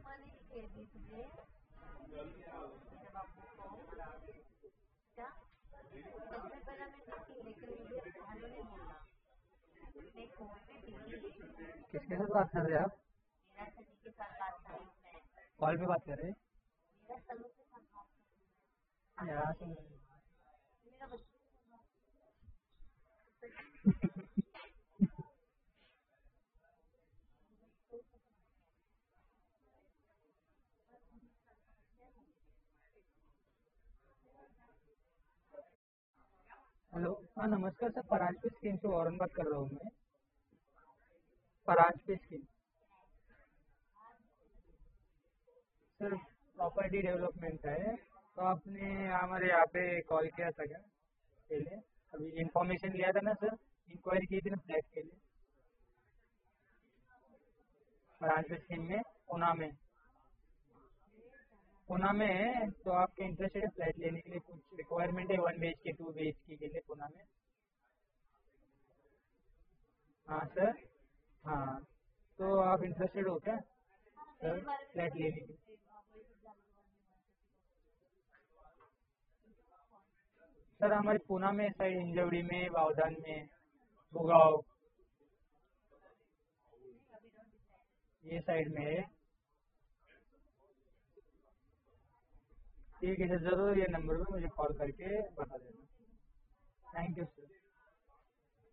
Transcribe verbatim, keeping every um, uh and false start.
किसके साथ बात कर रहे हैं आप? कॉल पे बात कर रहे हैं? यहाँ से हेलो, हाँ नमस्कार सर, परांज पे स्कीम से वॉरन बात कर रहा हूँ मैं। परांज पे स्कीम सर, प्रॉपर्टी डेवलपमेंट है। तो आपने हमारे यहाँ पे कॉल किया था क्या पहले? अभी इंफॉर्मेशन लिया था ना सर, इंक्वायरी की थी ना फ्लैट के लिए, परांज पे स्कीम में पूना में पूना में है। तो आपके इंटरेस्टेड है फ्लैट लेने के लिए? कुछ रिक्वायरमेंट है one B H K two B H K लिए पूना में? हाँ सर, हाँ। तो आप इंटरेस्टेड हो क्या सर फ्लैट लेने के लिए? सर हमारे पूना में साइड, हिंजवड़ी में, वावदान में, भुगाव, ये साइड में है। ठीक है सर, ज़रूर ये नंबर पे मुझे कॉल करके बता देना। Thank you sir.